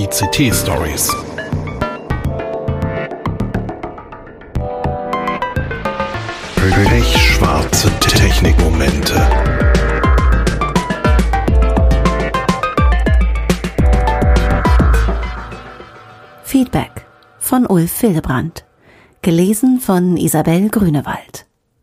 VCT Stories. Pechschwarze Technikmomente. Feedback von Ulf Wildebrand. Gelesen von Isabel Grünewald.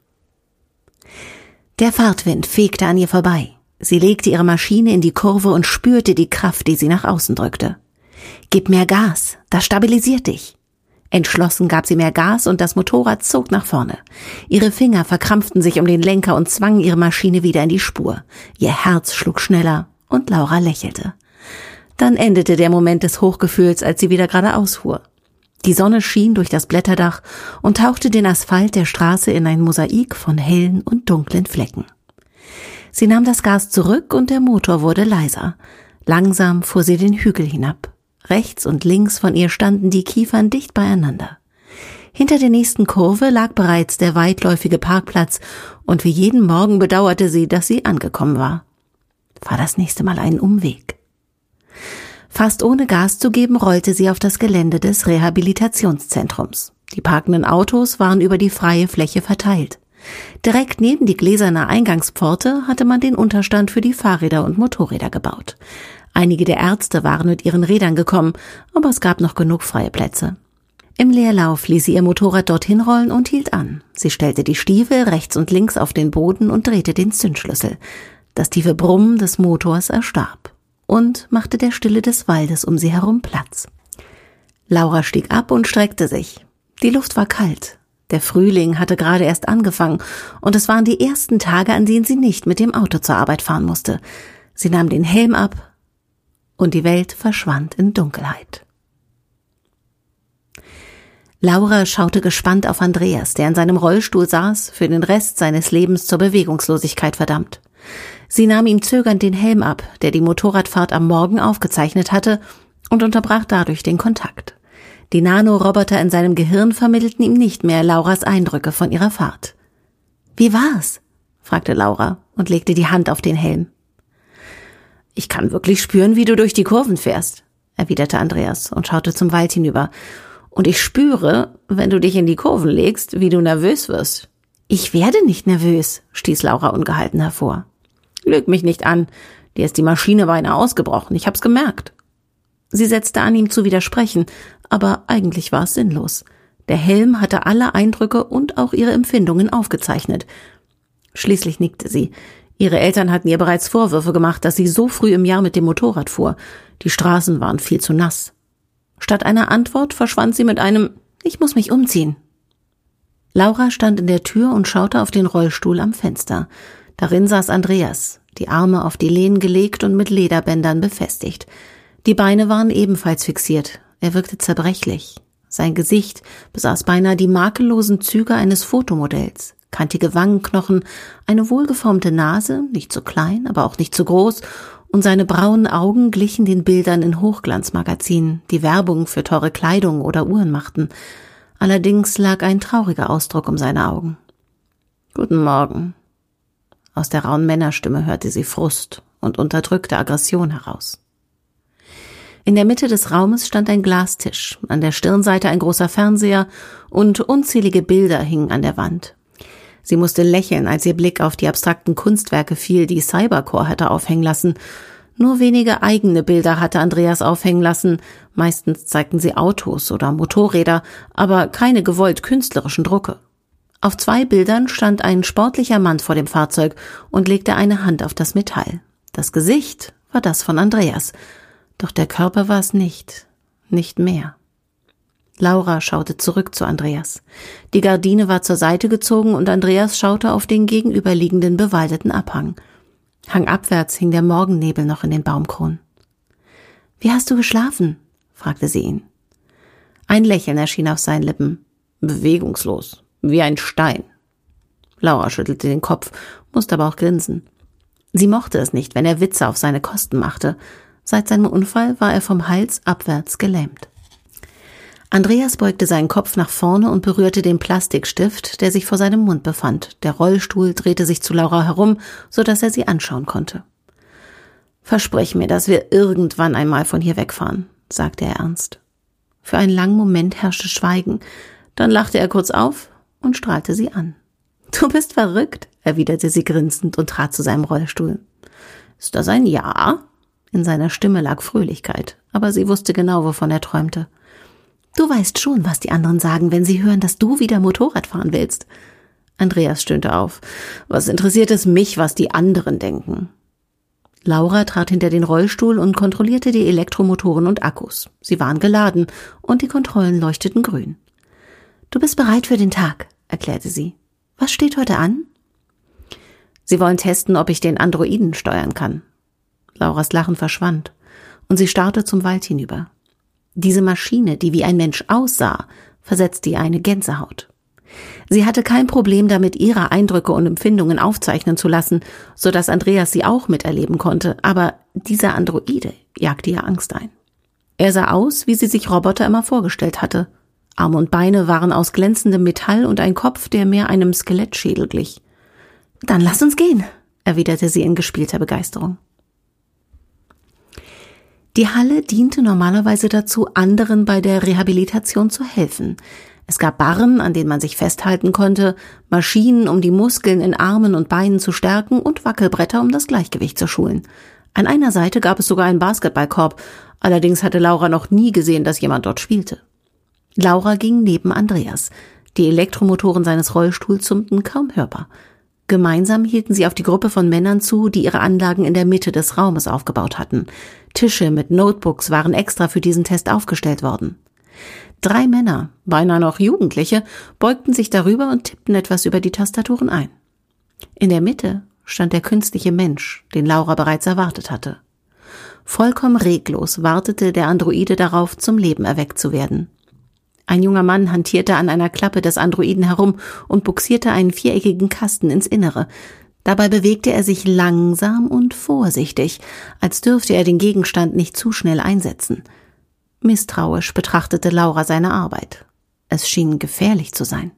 Der Fahrtwind fegte an ihr vorbei. Sie legte ihre Maschine in die Kurve und spürte die Kraft, die sie nach außen drückte. »Gib mehr Gas, das stabilisiert dich.« Entschlossen gab sie mehr Gas und das Motorrad zog nach vorne. Ihre Finger verkrampften sich um den Lenker und zwangen ihre Maschine wieder in die Spur. Ihr Herz schlug schneller und Laura lächelte. Dann endete der Moment des Hochgefühls, als sie wieder geradeaus fuhr. Die Sonne schien durch das Blätterdach und tauchte den Asphalt der Straße in ein Mosaik von hellen und dunklen Flecken. Sie nahm das Gas zurück und der Motor wurde leiser. Langsam fuhr sie den Hügel hinab. Rechts und links von ihr standen die Kiefern dicht beieinander. Hinter der nächsten Kurve lag bereits der weitläufige Parkplatz und wie jeden Morgen bedauerte sie, dass sie angekommen war. Fahr das nächste Mal einen Umweg. Fast ohne Gas zu geben, rollte sie auf das Gelände des Rehabilitationszentrums. Die parkenden Autos waren über die freie Fläche verteilt. Direkt neben die gläserne Eingangspforte hatte man den Unterstand für die Fahrräder und Motorräder gebaut. Einige der Ärzte waren mit ihren Rädern gekommen, aber es gab noch genug freie Plätze. Im Leerlauf ließ sie ihr Motorrad dorthin rollen und hielt an. Sie stellte die Stiefel rechts und links auf den Boden und drehte den Zündschlüssel. Das tiefe Brummen des Motors erstarb und machte der Stille des Waldes um sie herum Platz. Laura stieg ab und streckte sich. Die Luft war kalt. Der Frühling hatte gerade erst angefangen und es waren die ersten Tage, an denen sie nicht mit dem Auto zur Arbeit fahren musste. Sie nahm den Helm ab und die Welt verschwand in Dunkelheit. Laura schaute gespannt auf Andreas, der in seinem Rollstuhl saß, für den Rest seines Lebens zur Bewegungslosigkeit verdammt. Sie nahm ihm zögernd den Helm ab, der die Motorradfahrt am Morgen aufgezeichnet hatte, und unterbrach dadurch den Kontakt. Die Nanoroboter in seinem Gehirn vermittelten ihm nicht mehr Lauras Eindrücke von ihrer Fahrt. »Wie war's?« fragte Laura und legte die Hand auf den Helm. »Ich kann wirklich spüren, wie du durch die Kurven fährst«, erwiderte Andreas und schaute zum Wald hinüber. »Und ich spüre, wenn du dich in die Kurven legst, wie du nervös wirst.« »Ich werde nicht nervös«, stieß Laura ungehalten hervor. »Lüg mich nicht an, dir ist die Maschine beinahe ausgebrochen, ich hab's gemerkt.« Sie setzte an, ihm zu widersprechen, aber eigentlich war es sinnlos. Der Helm hatte alle Eindrücke und auch ihre Empfindungen aufgezeichnet. Schließlich nickte sie. Ihre Eltern hatten ihr bereits Vorwürfe gemacht, dass sie so früh im Jahr mit dem Motorrad fuhr. Die Straßen waren viel zu nass. Statt einer Antwort verschwand sie mit einem »Ich muss mich umziehen«. Laura stand in der Tür und schaute auf den Rollstuhl am Fenster. Darin saß Andreas, die Arme auf die Lehnen gelegt und mit Lederbändern befestigt. Die Beine waren ebenfalls fixiert. Er wirkte zerbrechlich. Sein Gesicht besaß beinahe die makellosen Züge eines Fotomodells. Kantige Wangenknochen, eine wohlgeformte Nase, nicht zu klein, aber auch nicht zu groß, und seine braunen Augen glichen den Bildern in Hochglanzmagazinen, die Werbung für teure Kleidung oder Uhren machten. Allerdings lag ein trauriger Ausdruck um seine Augen. »Guten Morgen.« Aus der rauen Männerstimme hörte sie Frust und unterdrückte Aggression heraus. In der Mitte des Raumes stand ein Glastisch, an der Stirnseite ein großer Fernseher und unzählige Bilder hingen an der Wand. Sie musste lächeln, als ihr Blick auf die abstrakten Kunstwerke fiel, die Cybercore hatte aufhängen lassen. Nur wenige eigene Bilder hatte Andreas aufhängen lassen, meistens zeigten sie Autos oder Motorräder, aber keine gewollt künstlerischen Drucke. Auf 2 Bildern stand ein sportlicher Mann vor dem Fahrzeug und legte eine Hand auf das Metall. Das Gesicht war das von Andreas. Doch der Körper war es nicht mehr. Laura schaute zurück zu Andreas. Die Gardine war zur Seite gezogen und Andreas schaute auf den gegenüberliegenden bewaldeten Abhang. Hangabwärts hing der Morgennebel noch in den Baumkronen. »Wie hast du geschlafen?« fragte sie ihn. Ein Lächeln erschien auf seinen Lippen. »Bewegungslos, wie ein Stein.« Laura schüttelte den Kopf, musste aber auch grinsen. Sie mochte es nicht, wenn er Witze auf seine Kosten machte. Seit seinem Unfall war er vom Hals abwärts gelähmt. Andreas beugte seinen Kopf nach vorne und berührte den Plastikstift, der sich vor seinem Mund befand. Der Rollstuhl drehte sich zu Laura herum, sodass er sie anschauen konnte. »Versprich mir, dass wir irgendwann einmal von hier wegfahren. sagte er ernst. Für einen langen Moment herrschte Schweigen. Dann lachte er kurz auf und strahlte sie an. »Du bist verrückt«, erwiderte sie grinsend und trat zu seinem Rollstuhl. »Ist das ein Ja?« In seiner Stimme lag Fröhlichkeit, aber sie wusste genau, wovon er träumte. »Du weißt schon, was die anderen sagen, wenn sie hören, dass du wieder Motorrad fahren willst.« Andreas stöhnte auf. »Was interessiert es mich, was die anderen denken?« Laura trat hinter den Rollstuhl und kontrollierte die Elektromotoren und Akkus. Sie waren geladen und die Kontrollen leuchteten grün. »Du bist bereit für den Tag«, erklärte sie. »Was steht heute an?« »Sie wollen testen, ob ich den Androiden steuern kann.« Lauras Lachen verschwand und sie starrte zum Wald hinüber. Diese Maschine, die wie ein Mensch aussah, versetzte ihr eine Gänsehaut. Sie hatte kein Problem damit, ihre Eindrücke und Empfindungen aufzeichnen zu lassen, sodass Andreas sie auch miterleben konnte, aber dieser Androide jagte ihr Angst ein. Er sah aus, wie sie sich Roboter immer vorgestellt hatte. Arme und Beine waren aus glänzendem Metall und ein Kopf, der mehr einem Skelettschädel glich. »Dann lass uns gehen«, erwiderte sie in gespielter Begeisterung. Die Halle diente normalerweise dazu, anderen bei der Rehabilitation zu helfen. Es gab Barren, an denen man sich festhalten konnte, Maschinen, um die Muskeln in Armen und Beinen zu stärken und Wackelbretter, um das Gleichgewicht zu schulen. An einer Seite gab es sogar einen Basketballkorb, allerdings hatte Laura noch nie gesehen, dass jemand dort spielte. Laura ging neben Andreas. Die Elektromotoren seines Rollstuhls summten kaum hörbar. Gemeinsam hielten sie auf die Gruppe von Männern zu, die ihre Anlagen in der Mitte des Raumes aufgebaut hatten. Tische mit Notebooks waren extra für diesen Test aufgestellt worden. 3 Männer, beinahe noch Jugendliche, beugten sich darüber und tippten etwas über die Tastaturen ein. In der Mitte stand der künstliche Mensch, den Laura bereits erwartet hatte. Vollkommen reglos wartete der Androide darauf, zum Leben erweckt zu werden. Ein junger Mann hantierte an einer Klappe des Androiden herum und buxierte einen viereckigen Kasten ins Innere. Dabei bewegte er sich langsam und vorsichtig, als dürfte er den Gegenstand nicht zu schnell einsetzen. Misstrauisch betrachtete Laura seine Arbeit. Es schien gefährlich zu sein.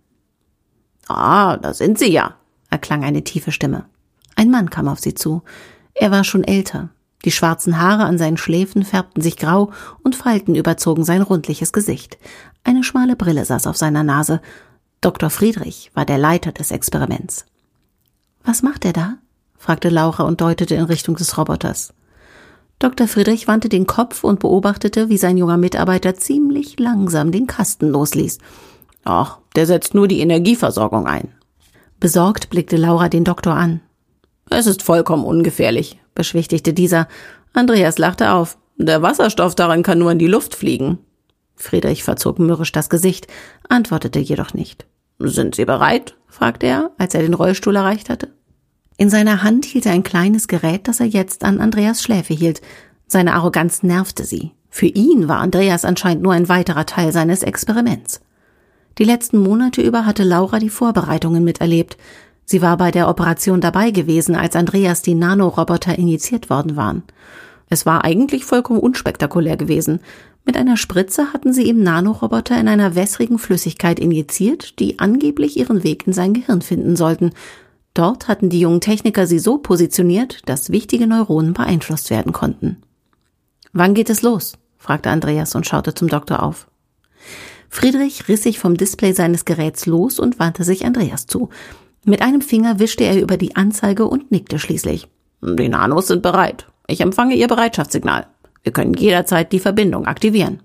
»Ah, da sind Sie ja«, erklang eine tiefe Stimme. Ein Mann kam auf sie zu. Er war schon älter. Die schwarzen Haare an seinen Schläfen färbten sich grau und Falten überzogen sein rundliches Gesicht. Eine schmale Brille saß auf seiner Nase. Dr. Friedrich war der Leiter des Experiments. »Was macht er da?« fragte Laura und deutete in Richtung des Roboters. Dr. Friedrich wandte den Kopf und beobachtete, wie sein junger Mitarbeiter ziemlich langsam den Kasten losließ. »Ach, der setzt nur die Energieversorgung ein.« Besorgt blickte Laura den Doktor an. »Es ist vollkommen ungefährlich«, beschwichtigte dieser. Andreas lachte auf. »Der Wasserstoff daran kann nur in die Luft fliegen.« Friedrich verzog mürrisch das Gesicht, antwortete jedoch nicht. »Sind Sie bereit?« fragte er, als er den Rollstuhl erreicht hatte. In seiner Hand hielt er ein kleines Gerät, das er jetzt an Andreas Schläfe hielt. Seine Arroganz nervte sie. Für ihn war Andreas anscheinend nur ein weiterer Teil seines Experiments. Die letzten Monate über hatte Laura die Vorbereitungen miterlebt. Sie war bei der Operation dabei gewesen, als Andreas die Nanoroboter injiziert worden waren. Es war eigentlich vollkommen unspektakulär gewesen. Mit einer Spritze hatten sie ihm Nanoroboter in einer wässrigen Flüssigkeit injiziert, die angeblich ihren Weg in sein Gehirn finden sollten. Dort hatten die jungen Techniker sie so positioniert, dass wichtige Neuronen beeinflusst werden konnten. »Wann geht es los?« fragte Andreas und schaute zum Doktor auf. Friedrich riss sich vom Display seines Geräts los und wandte sich Andreas zu. Mit einem Finger wischte er über die Anzeige und nickte schließlich. »Die Nanos sind bereit. Ich empfange Ihr Bereitschaftssignal. Wir können jederzeit die Verbindung aktivieren.«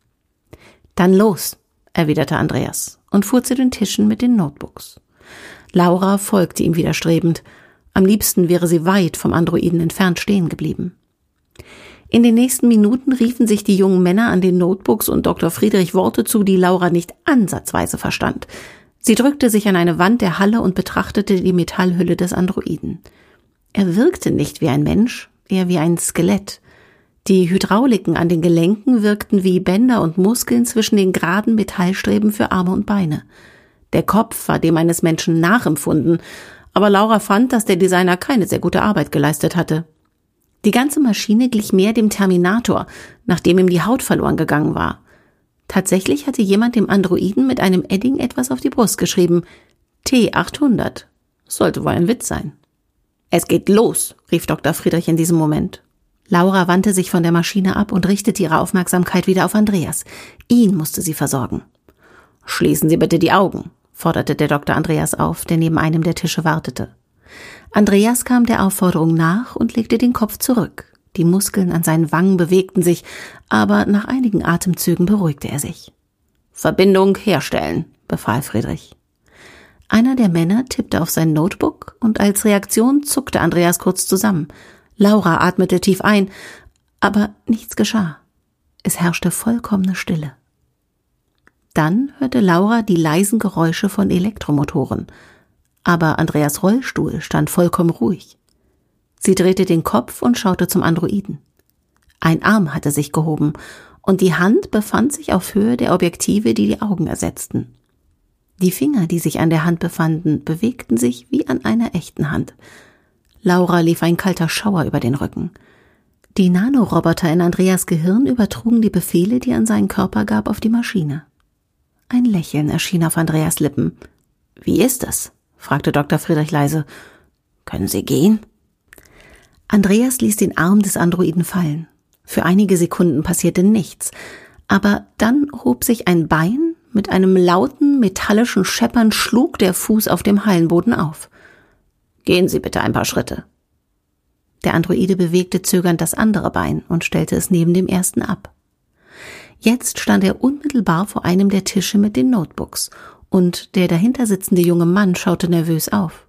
»Dann los«, erwiderte Andreas und fuhr zu den Tischen mit den Notebooks. Laura folgte ihm widerstrebend. Am liebsten wäre sie weit vom Androiden entfernt stehen geblieben. In den nächsten Minuten riefen sich die jungen Männer an den Notebooks und Dr. Friedrich Worte zu, die Laura nicht ansatzweise verstand. Sie drückte sich an eine Wand der Halle und betrachtete die Metallhülle des Androiden. Er wirkte nicht wie ein Mensch, eher wie ein Skelett. Die Hydrauliken an den Gelenken wirkten wie Bänder und Muskeln zwischen den geraden Metallstreben für Arme und Beine. Der Kopf war dem eines Menschen nachempfunden, aber Laura fand, dass der Designer keine sehr gute Arbeit geleistet hatte. Die ganze Maschine glich mehr dem Terminator, nachdem ihm die Haut verloren gegangen war. Tatsächlich hatte jemand dem Androiden mit einem Edding etwas auf die Brust geschrieben. T800. Sollte wohl ein Witz sein. »Es geht los«, rief Dr. Friedrich in diesem Moment. Laura wandte sich von der Maschine ab und richtete ihre Aufmerksamkeit wieder auf Andreas. Ihn musste sie versorgen. »Schließen Sie bitte die Augen«, forderte der Dr. Andreas auf, der neben einem der Tische wartete. Andreas kam der Aufforderung nach und legte den Kopf zurück. Die Muskeln an seinen Wangen bewegten sich, aber nach einigen Atemzügen beruhigte er sich. »Verbindung herstellen«, befahl Friedrich. Einer der Männer tippte auf sein Notebook und als Reaktion zuckte Andreas kurz zusammen. Laura atmete tief ein, aber nichts geschah. Es herrschte vollkommene Stille. Dann hörte Laura die leisen Geräusche von Elektromotoren. Aber Andreas' Rollstuhl stand vollkommen ruhig. Sie drehte den Kopf und schaute zum Androiden. Ein Arm hatte sich gehoben und die Hand befand sich auf Höhe der Objektive, die die Augen ersetzten. Die Finger, die sich an der Hand befanden, bewegten sich wie an einer echten Hand. Laura lief ein kalter Schauer über den Rücken. Die Nanoroboter in Andreas' Gehirn übertrugen die Befehle, die er an seinen Körper gab, auf die Maschine. Ein Lächeln erschien auf Andreas' Lippen. »Wie ist es?« fragte Dr. Friedrich leise. »Können Sie gehen?« Andreas ließ den Arm des Androiden fallen. Für einige Sekunden passierte nichts, aber dann hob sich ein Bein, mit einem lauten, metallischen Scheppern schlug der Fuß auf dem Hallenboden auf. »Gehen Sie bitte ein paar Schritte.« Der Androide bewegte zögernd das andere Bein und stellte es neben dem ersten ab. Jetzt stand er unmittelbar vor einem der Tische mit den Notebooks und der dahinter sitzende junge Mann schaute nervös auf.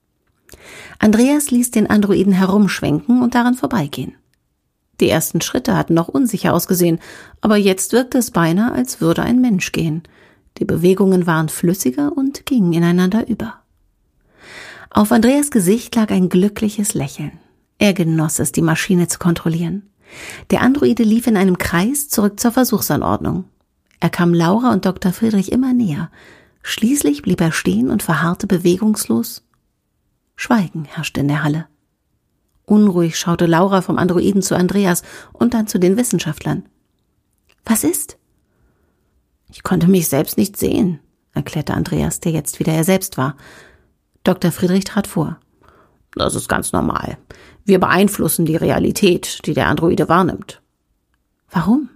Andreas ließ den Androiden herumschwenken und daran vorbeigehen. Die ersten Schritte hatten noch unsicher ausgesehen, aber jetzt wirkte es beinahe, als würde ein Mensch gehen. Die Bewegungen waren flüssiger und gingen ineinander über. Auf Andreas' Gesicht lag ein glückliches Lächeln. Er genoss es, die Maschine zu kontrollieren. Der Androide lief in einem Kreis zurück zur Versuchsanordnung. Er kam Laura und Dr. Friedrich immer näher. Schließlich blieb er stehen und verharrte bewegungslos. Schweigen herrschte in der Halle. Unruhig schaute Laura vom Androiden zu Andreas und dann zu den Wissenschaftlern. »Was ist?« »Ich konnte mich selbst nicht sehen«, erklärte Andreas, der jetzt wieder er selbst war. Dr. Friedrich trat vor. »Das ist ganz normal. Wir beeinflussen die Realität, die der Androide wahrnimmt.« »Warum?«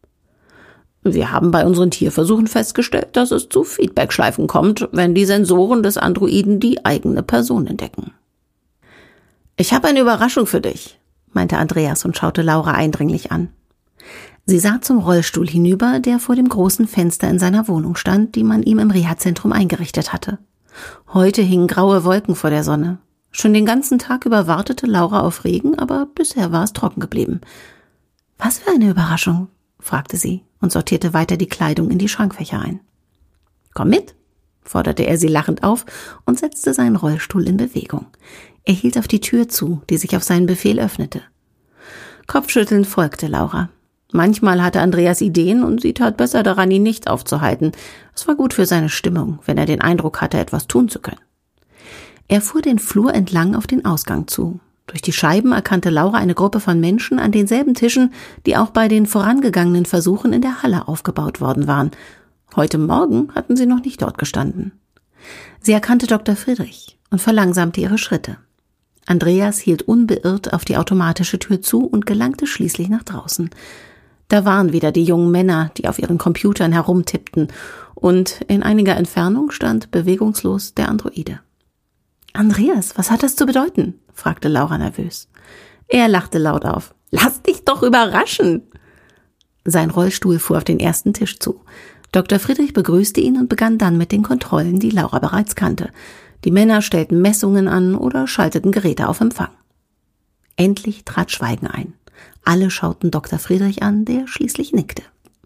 »Wir haben bei unseren Tierversuchen festgestellt, dass es zu Feedbackschleifen kommt, wenn die Sensoren des Androiden die eigene Person entdecken.« »Ich habe eine Überraschung für dich«, meinte Andreas und schaute Laura eindringlich an. Sie sah zum Rollstuhl hinüber, der vor dem großen Fenster in seiner Wohnung stand, die man ihm im Reha-Zentrum eingerichtet hatte. Heute hingen graue Wolken vor der Sonne. Schon den ganzen Tag über wartete Laura auf Regen, aber bisher war es trocken geblieben. »Was für eine Überraschung?« fragte sie und sortierte weiter die Kleidung in die Schrankfächer ein. »Komm mit«, forderte er sie lachend auf und setzte seinen Rollstuhl in Bewegung. Er hielt auf die Tür zu, die sich auf seinen Befehl öffnete. Kopfschüttelnd folgte Laura. Manchmal hatte Andreas Ideen und sie tat besser daran, ihn nicht aufzuhalten. Es war gut für seine Stimmung, wenn er den Eindruck hatte, etwas tun zu können. Er fuhr den Flur entlang auf den Ausgang zu. Durch die Scheiben erkannte Laura eine Gruppe von Menschen an denselben Tischen, die auch bei den vorangegangenen Versuchen in der Halle aufgebaut worden waren. Heute Morgen hatten sie noch nicht dort gestanden. Sie erkannte Dr. Friedrich und verlangsamte ihre Schritte. Andreas hielt unbeirrt auf die automatische Tür zu und gelangte schließlich nach draußen. Da waren wieder die jungen Männer, die auf ihren Computern herumtippten, und in einiger Entfernung stand bewegungslos der Androide. »Andreas, was hat das zu bedeuten?« fragte Laura nervös. Er lachte laut auf. »Lass dich doch überraschen!« Sein Rollstuhl fuhr auf den ersten Tisch zu. Dr. Friedrich begrüßte ihn und begann dann mit den Kontrollen, die Laura bereits kannte. Die Männer stellten Messungen an oder schalteten Geräte auf Empfang. Endlich trat Schweigen ein. Alle schauten Dr. Friedrich an, der schließlich nickte.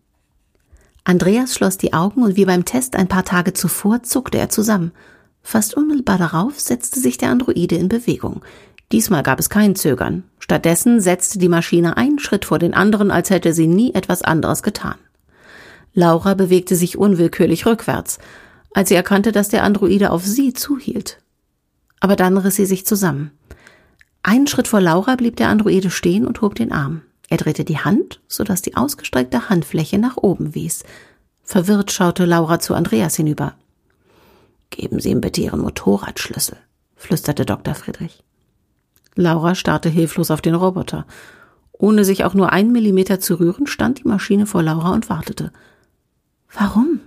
Andreas schloss die Augen und wie beim Test ein paar Tage zuvor zuckte er zusammen. Fast unmittelbar darauf setzte sich der Androide in Bewegung. Diesmal gab es kein Zögern. Stattdessen setzte die Maschine einen Schritt vor den anderen, als hätte sie nie etwas anderes getan. Laura bewegte sich unwillkürlich rückwärts, als sie erkannte, dass der Androide auf sie zuhielt. Aber dann riss sie sich zusammen. Einen Schritt vor Laura blieb der Androide stehen und hob den Arm. Er drehte die Hand, sodass die ausgestreckte Handfläche nach oben wies. Verwirrt schaute Laura zu Andreas hinüber. »Geben Sie ihm bitte Ihren Motorradschlüssel«, flüsterte Dr. Friedrich. Laura starrte hilflos auf den Roboter. Ohne sich auch nur 1 Millimeter zu rühren, stand die Maschine vor Laura und wartete. Warum?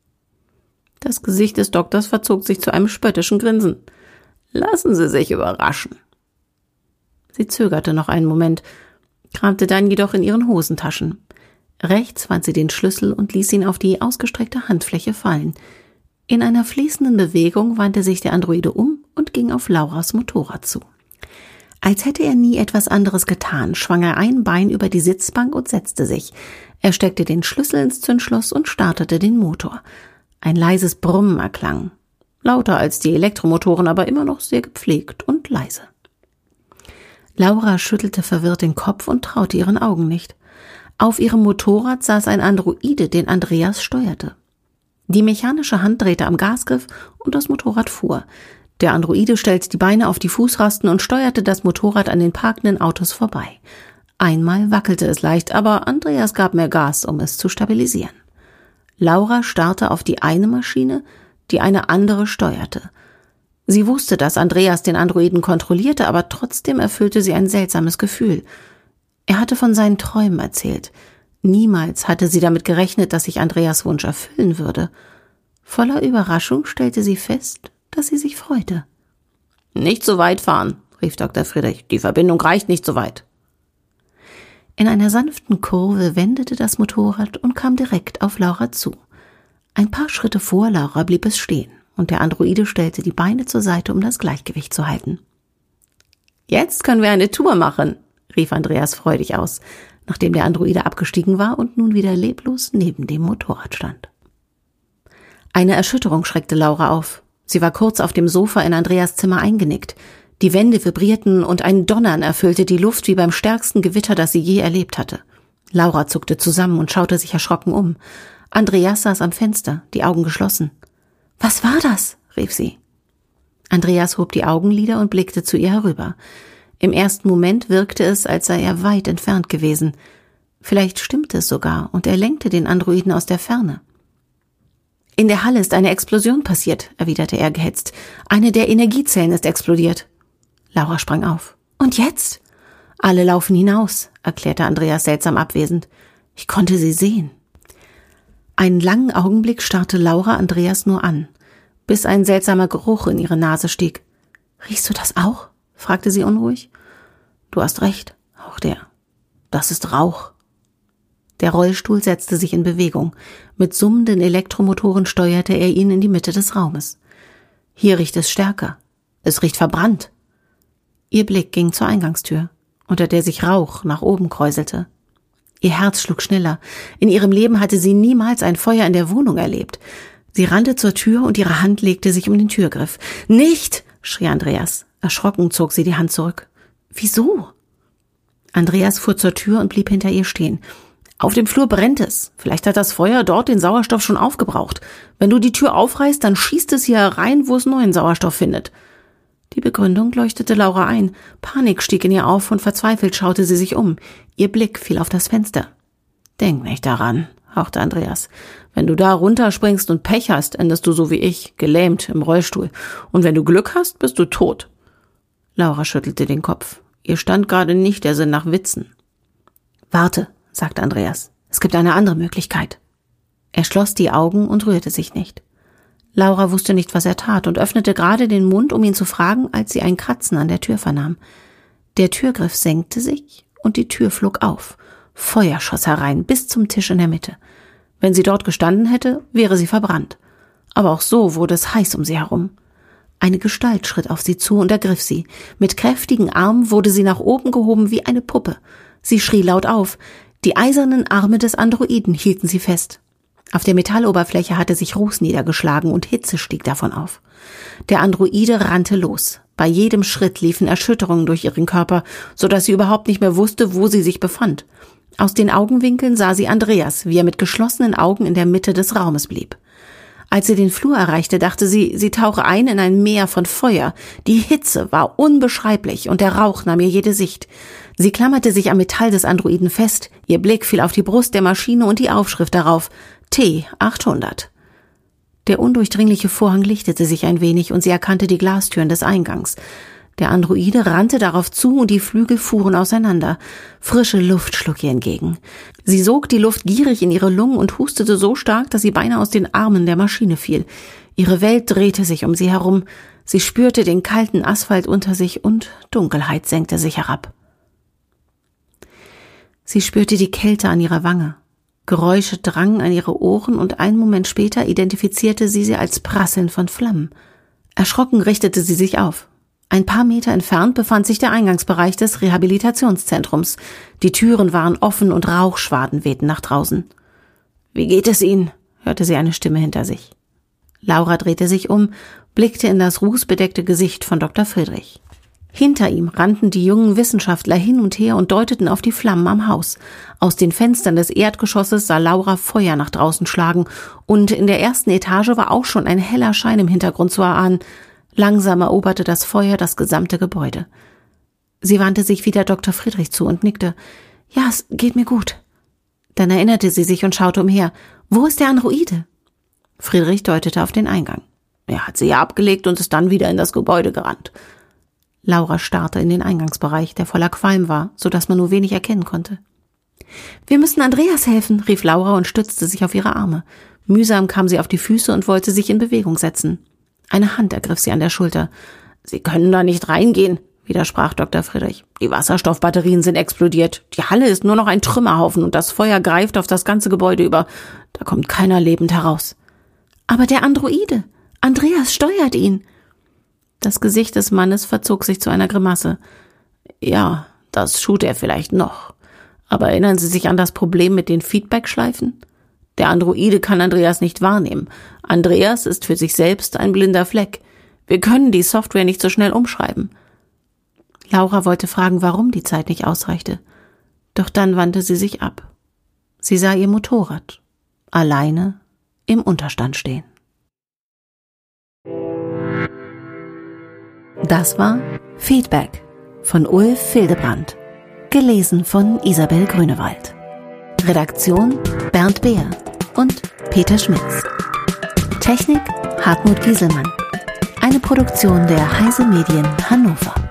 Das Gesicht des Doktors verzog sich zu einem spöttischen Grinsen. Lassen Sie sich überraschen. Sie zögerte noch einen Moment, kramte dann jedoch in ihren Hosentaschen. Rechts fand sie den Schlüssel und ließ ihn auf die ausgestreckte Handfläche fallen. In einer fließenden Bewegung wandte sich der Androide um und ging auf Lauras Motorrad zu. Als hätte er nie etwas anderes getan, schwang er ein Bein über die Sitzbank und setzte sich. Er steckte den Schlüssel ins Zündschloss und startete den Motor. Ein leises Brummen erklang. Lauter als die Elektromotoren, aber immer noch sehr gepflegt und leise. Laura schüttelte verwirrt den Kopf und traute ihren Augen nicht. Auf ihrem Motorrad saß ein Androide, den Andreas steuerte. Die mechanische Hand drehte am Gasgriff und das Motorrad fuhr. Der Androide stellte die Beine auf die Fußrasten und steuerte das Motorrad an den parkenden Autos vorbei. Einmal wackelte es leicht, aber Andreas gab mehr Gas, um es zu stabilisieren. Laura starrte auf die eine Maschine, die eine andere steuerte. Sie wusste, dass Andreas den Androiden kontrollierte, aber trotzdem erfüllte sie ein seltsames Gefühl. Er hatte von seinen Träumen erzählt. Niemals hatte sie damit gerechnet, dass sich Andreas Wunsch erfüllen würde. Voller Überraschung stellte sie fest, dass sie sich freute. »Nicht so weit fahren«, rief Dr. Friedrich. »Die Verbindung reicht nicht so weit.« In einer sanften Kurve wendete das Motorrad und kam direkt auf Laura zu. Ein paar Schritte vor Laura blieb es stehen und der Androide stellte die Beine zur Seite, um das Gleichgewicht zu halten. »Jetzt können wir eine Tour machen«, rief Andreas freudig aus, nachdem der Androide abgestiegen war und nun wieder leblos neben dem Motorrad stand. Eine Erschütterung schreckte Laura auf. Sie war kurz auf dem Sofa in Andreas Zimmer eingenickt. Die Wände vibrierten und ein Donnern erfüllte die Luft wie beim stärksten Gewitter, das sie je erlebt hatte. Laura zuckte zusammen und schaute sich erschrocken um. Andreas saß am Fenster, die Augen geschlossen. »Was war das?« rief sie. Andreas hob die Augenlider und blickte zu ihr herüber. Im ersten Moment wirkte es, als sei er weit entfernt gewesen. Vielleicht stimmte es sogar, und er lenkte den Androiden aus der Ferne. »In der Halle ist eine Explosion passiert«, erwiderte er gehetzt. »Eine der Energiezellen ist explodiert.« Laura sprang auf. »Und jetzt?« »Alle laufen hinaus«, erklärte Andreas seltsam abwesend. »Ich konnte sie sehen.« Einen langen Augenblick starrte Laura Andreas nur an, bis ein seltsamer Geruch in ihre Nase stieg. »Riechst du das auch?« fragte sie unruhig. »Du hast recht, hauchte er. Das ist Rauch.« Der Rollstuhl setzte sich in Bewegung. Mit summenden Elektromotoren steuerte er ihn in die Mitte des Raumes. »Hier riecht es stärker. Es riecht verbrannt.« Ihr Blick ging zur Eingangstür, unter der sich Rauch nach oben kräuselte. Ihr Herz schlug schneller. In ihrem Leben hatte sie niemals ein Feuer in der Wohnung erlebt. Sie rannte zur Tür und ihre Hand legte sich um den Türgriff. »Nicht!« schrie Andreas. Erschrocken zog sie die Hand zurück. »Wieso?« Andreas fuhr zur Tür und blieb hinter ihr stehen. »Auf dem Flur brennt es. Vielleicht hat das Feuer dort den Sauerstoff schon aufgebraucht. Wenn du die Tür aufreißt, dann schießt es hier herein, wo es neuen Sauerstoff findet.« Die Begründung leuchtete Laura ein. Panik stieg in ihr auf und verzweifelt schaute sie sich um. Ihr Blick fiel auf das Fenster. »Denk nicht daran«, hauchte Andreas. »Wenn du da runterspringst und Pech hast, endest du so wie ich, gelähmt im Rollstuhl. Und wenn du Glück hast, bist du tot.« Laura schüttelte den Kopf. Ihr stand gerade nicht der Sinn nach Witzen. »Warte«, sagte Andreas. »Es gibt eine andere Möglichkeit.« Er schloss die Augen und rührte sich nicht. Laura wusste nicht, was er tat und öffnete gerade den Mund, um ihn zu fragen, als sie ein Kratzen an der Tür vernahm. Der Türgriff senkte sich und die Tür flog auf. Feuer schoss herein, bis zum Tisch in der Mitte. Wenn sie dort gestanden hätte, wäre sie verbrannt. Aber auch so wurde es heiß um sie herum. Eine Gestalt schritt auf sie zu und ergriff sie. Mit kräftigen Armen wurde sie nach oben gehoben wie eine Puppe. Sie schrie laut auf. Die eisernen Arme des Androiden hielten sie fest. Auf der Metalloberfläche hatte sich Ruß niedergeschlagen und Hitze stieg davon auf. Der Androide rannte los. Bei jedem Schritt liefen Erschütterungen durch ihren Körper, so dass sie überhaupt nicht mehr wusste, wo sie sich befand. Aus den Augenwinkeln sah sie Andreas, wie er mit geschlossenen Augen in der Mitte des Raumes blieb. Als sie den Flur erreichte, dachte sie, sie tauche ein in ein Meer von Feuer. Die Hitze war unbeschreiblich und der Rauch nahm ihr jede Sicht. Sie klammerte sich am Metall des Androiden fest. Ihr Blick fiel auf die Brust der Maschine und die Aufschrift darauf: T800. Der undurchdringliche Vorhang lichtete sich ein wenig und sie erkannte die Glastüren des Eingangs. Der Androide rannte darauf zu und die Flügel fuhren auseinander. Frische Luft schlug ihr entgegen. Sie sog die Luft gierig in ihre Lungen und hustete so stark, dass sie beinahe aus den Armen der Maschine fiel. Ihre Welt drehte sich um sie herum. Sie spürte den kalten Asphalt unter sich und Dunkelheit senkte sich herab. Sie spürte die Kälte an ihrer Wange. Geräusche drangen an ihre Ohren und einen Moment später identifizierte sie als Prasseln von Flammen. Erschrocken richtete sie sich auf. Ein paar Meter entfernt befand sich der Eingangsbereich des Rehabilitationszentrums. Die Türen waren offen und Rauchschwaden wehten nach draußen. »Wie geht es Ihnen?« hörte sie eine Stimme hinter sich. Laura drehte sich um, blickte in das rußbedeckte Gesicht von Dr. Friedrich. Hinter ihm rannten die jungen Wissenschaftler hin und her und deuteten auf die Flammen am Haus. Aus den Fenstern des Erdgeschosses sah Laura Feuer nach draußen schlagen und in der ersten Etage war auch schon ein heller Schein im Hintergrund zu erahnen. Langsam eroberte das Feuer das gesamte Gebäude. Sie wandte sich wieder Dr. Friedrich zu und nickte. »Ja, es geht mir gut.« Dann erinnerte sie sich und schaute umher. »Wo ist der Androide?« Friedrich deutete auf den Eingang. »Er hat sie ja abgelegt und ist dann wieder in das Gebäude gerannt.« Laura starrte in den Eingangsbereich, der voller Qualm war, so dass man nur wenig erkennen konnte. »Wir müssen Andreas helfen«, rief Laura und stützte sich auf ihre Arme. Mühsam kam sie auf die Füße und wollte sich in Bewegung setzen. Eine Hand ergriff sie an der Schulter. »Sie können da nicht reingehen«, widersprach Dr. Friedrich. »Die Wasserstoffbatterien sind explodiert. Die Halle ist nur noch ein Trümmerhaufen und das Feuer greift auf das ganze Gebäude über. Da kommt keiner lebend heraus.« »Aber der Androide! Andreas steuert ihn!« Das Gesicht des Mannes verzog sich zu einer Grimasse. »Ja, das tut er vielleicht noch. Aber erinnern Sie sich an das Problem mit den Feedbackschleifen? Der Androide kann Andreas nicht wahrnehmen. Andreas ist für sich selbst ein blinder Fleck. Wir können die Software nicht so schnell umschreiben.« Laura wollte fragen, warum die Zeit nicht ausreichte. Doch dann wandte sie sich ab. Sie sah ihr Motorrad alleine im Unterstand stehen. Das war Feedback von Ulf Hildebrand, gelesen von Isabel Grünewald. Redaktion Bernd Beer und Peter Schmitz. Technik Hartmut Gieselmann. Eine Produktion der Heise Medien Hannover.